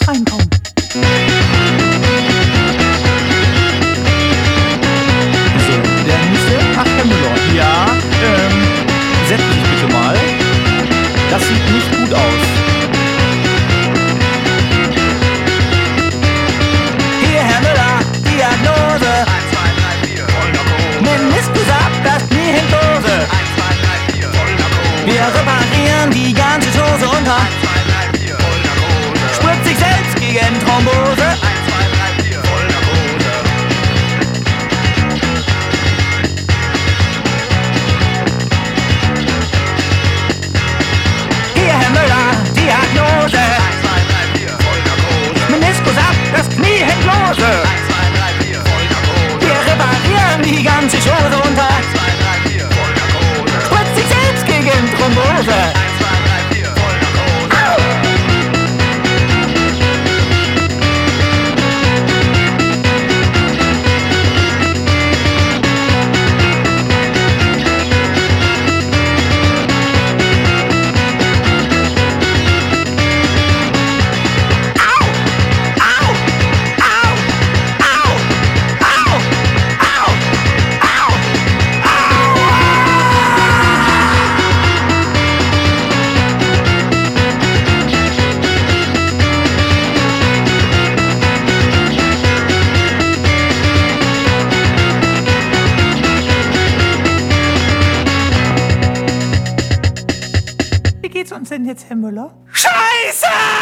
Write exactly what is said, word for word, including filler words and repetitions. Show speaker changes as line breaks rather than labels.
reinkommen.
So, der nächste. Ach, Herr Müller. Ja, ähm, setzen Sie sich bitte mal. Das sieht nicht gut aus.
Hier, Herr Müller, Diagnose.
eins, zwei, drei, vier, Vollnarkose.
Meniskus ab, das Knie hängt lose.
eins, zwei, drei, vier, Vollnarkose.
Wir reparieren die ganze Chose unter.
eins, zwei, drei, vier, Vollnarkose.
Spritzt sich selbst gegen Thrombose.
eins, zwei, drei, vier, Vollnarkose.
Hier, Herr Müller, Diagnose.
eins, zwei, drei, vier, Vollnarkose.
Meniskus ab, das Knie hängt lose.
eins, zwei, drei, vier, Vollnarkose.
Wir reparieren die ganze Chose unter.
eins, zwei, drei, vier, Vollnarkose.
Spritzt sich selbst gegen Thrombose.
eins, zwei, drei, vier, Vollnarkose.
Wie geht's uns denn jetzt, Herr Müller?
Scheiße!